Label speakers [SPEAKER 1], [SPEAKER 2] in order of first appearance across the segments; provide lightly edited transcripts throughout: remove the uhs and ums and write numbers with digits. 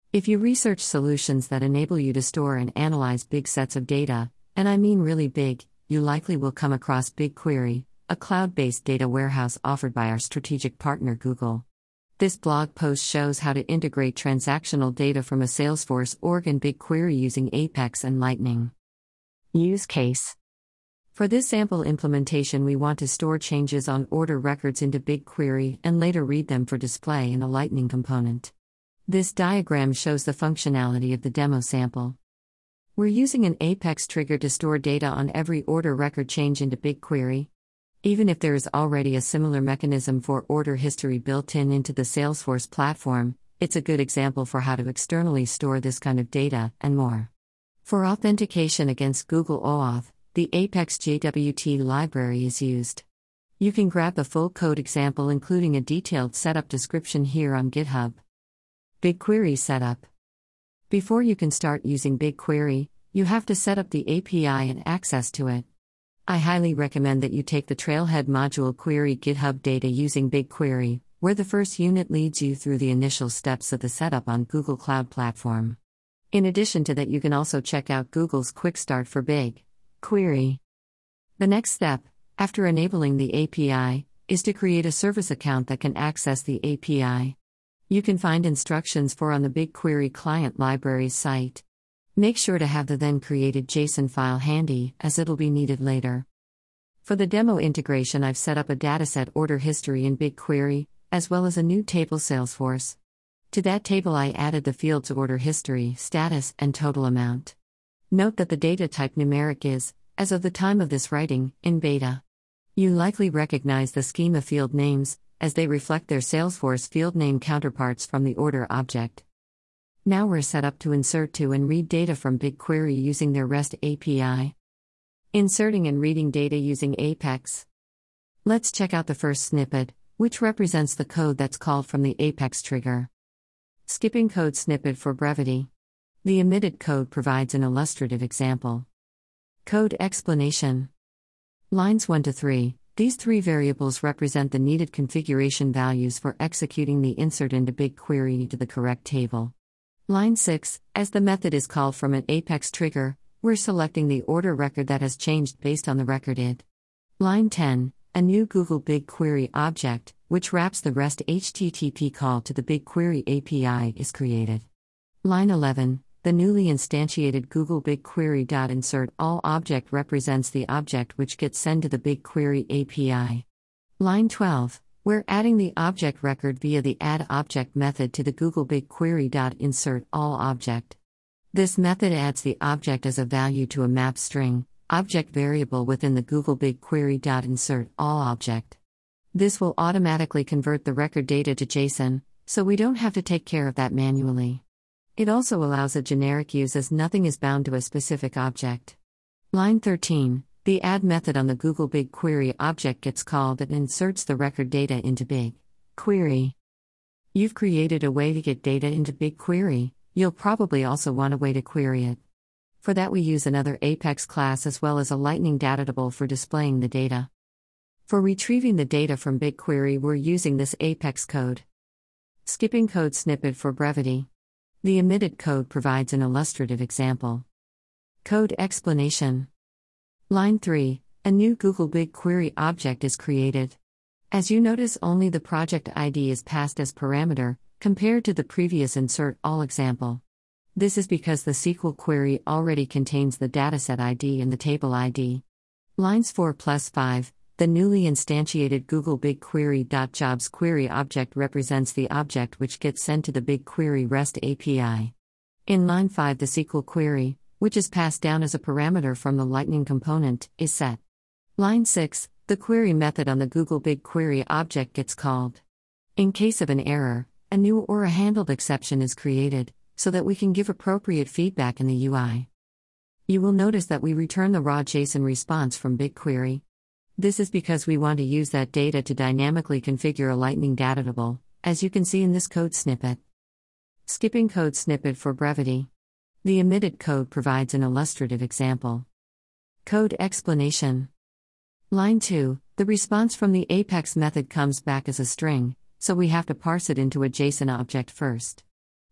[SPEAKER 1] If you research solutions that enable you to store and analyze big sets of data, and I mean really big, you likely will come across BigQuery, a cloud-based data warehouse offered by our strategic partner Google. This blog post shows how to integrate transactional data from a Salesforce org and BigQuery using Apex and Lightning. Use case. For this sample implementation, we want to store changes on order records into BigQuery and later read them for display in a Lightning component. This diagram shows the functionality of the demo sample. We're using an Apex trigger to store data on every order record change into BigQuery. Even if there is already a similar mechanism for order history built into the Salesforce platform, it's a good example for how to externally store this kind of data, and more. For authentication against Google OAuth, the Apex JWT library is used. You can grab the full code example including a detailed setup description here on GitHub. BigQuery Setup. Before you can start using BigQuery, you have to set up the API and access to it. I highly recommend that you take the Trailhead module query GitHub data using BigQuery, where the first unit leads you through the initial steps of the setup on Google Cloud Platform. In addition to that, you can also check out Google's Quick Start for BigQuery. The next step, after enabling the API, is to create a service account that can access the API. You can find instructions on the BigQuery client library's site. Make sure to have the then created JSON file handy, as it'll be needed later. For the demo integration, I've set up a dataset order history in BigQuery, as well as a new table Salesforce. To that table I added the fields order history, status, and total amount. Note that the data type numeric is, as of the time of this writing, in beta. You likely recognize the schema field names, as they reflect their Salesforce field name counterparts from the order object. Now we're set up to insert to and read data from BigQuery using their REST API. Inserting and reading data using Apex. Let's check out the first snippet, which represents the code that's called from the Apex trigger. Skipping code snippet for brevity. The omitted code provides an illustrative example. Code explanation. Lines 1 to 3. These three variables represent the needed configuration values for executing the insert into BigQuery to the correct table. Line 6, as the method is called from an Apex trigger, we're selecting the order record that has changed based on the record id. Line 10, a new Google BigQuery object, which wraps the REST HTTP call to the BigQuery API, is created. Line 11, the newly instantiated Google BigQuery.insert all object represents the object which gets sent to the BigQuery API. Line 12, we're adding the object record via the addObject method to the Google BigQuery.insert all object. This method adds the object as a value to a map string object variable within the Google BigQuery.insert all object. This will automatically convert the record data to JSON, so we don't have to take care of that manually. It also allows a generic use as nothing is bound to a specific object. Line 13, the add method on the Google BigQuery object gets called and inserts the record data into BigQuery. You've created a way to get data into BigQuery, you'll probably also want a way to query it. For that we use another Apex class as well as a Lightning Datatable for displaying the data. For retrieving the data from BigQuery, we're using this Apex code. Skipping code snippet for brevity. The omitted code provides an illustrative example. Code explanation. Line 3, a new Google BigQuery object is created. As you notice, only the project ID is passed as parameter, compared to the previous insert all example. This is because the SQL query already contains the dataset ID and the table ID. Lines 4+5, the newly instantiated Google BigQuery.jobs query object represents the object which gets sent to the BigQuery REST API. In line 5, the SQL query, which is passed down as a parameter from the Lightning component, is set. Line 6, the query method on the Google BigQuery object gets called. In case of an error, a new or a handled exception is created, so that we can give appropriate feedback in the UI. You will notice that we return the raw JSON response from BigQuery. This is because we want to use that data to dynamically configure a Lightning Datatable, as you can see in this code snippet. Skipping code snippet for brevity. The omitted code provides an illustrative example. Code explanation. Line 2, the response from the Apex method comes back as a string, so we have to parse it into a JSON object first.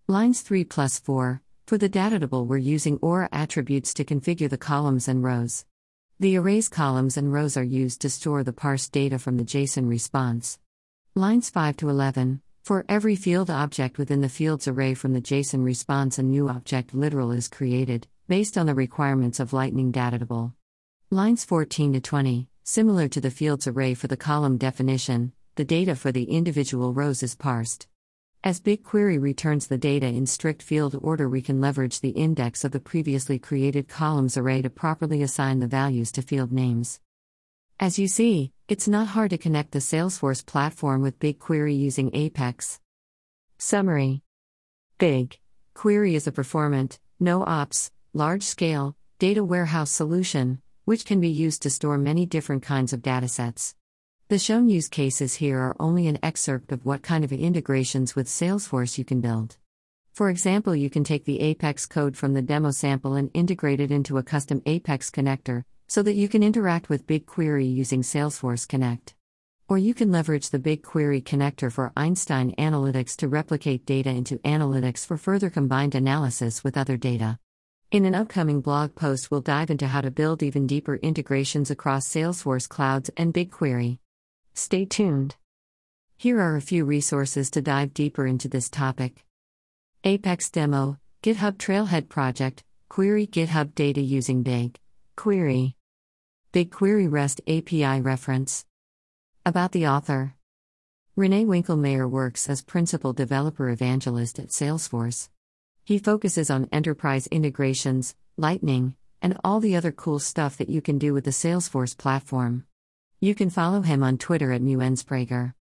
[SPEAKER 1] Lines 3 plus 4. For the datatable, we're using Aura attributes to configure the columns and rows. The array's columns and rows are used to store the parsed data from the JSON response. Lines 5 to 11. For every field object within the fields array from the JSON response, a new object literal is created, based on the requirements of Lightning Datatable. Lines 14 to 20. Similar to the fields array for the column definition, the data for the individual rows is parsed. As BigQuery returns the data in strict field order, we can leverage the index of the previously created columns array to properly assign the values to field names. As you see, it's not hard to connect the Salesforce platform with BigQuery using Apex. Summary: BigQuery is a performant, no-ops, large-scale data warehouse solution, which can be used to store many different kinds of datasets. The shown use cases here are only an excerpt of what kind of integrations with Salesforce you can build. For example, you can take the Apex code from the demo sample and integrate it into a custom Apex connector, so that you can interact with BigQuery using Salesforce Connect. Or you can leverage the BigQuery connector for Einstein Analytics to replicate data into analytics for further combined analysis with other data. In an upcoming blog post, we'll dive into how to build even deeper integrations across Salesforce clouds and BigQuery. Stay tuned. Here are a few resources to dive deeper into this topic. Apex Demo, GitHub Trailhead Project, Query GitHub Data using BigQuery. BigQuery REST API reference. About the author. René Winkelmeyer works as Principal Developer Evangelist at Salesforce. He focuses on enterprise integrations, Lightning, and all the other cool stuff that you can do with the Salesforce platform. You can follow him on Twitter at @muensprager.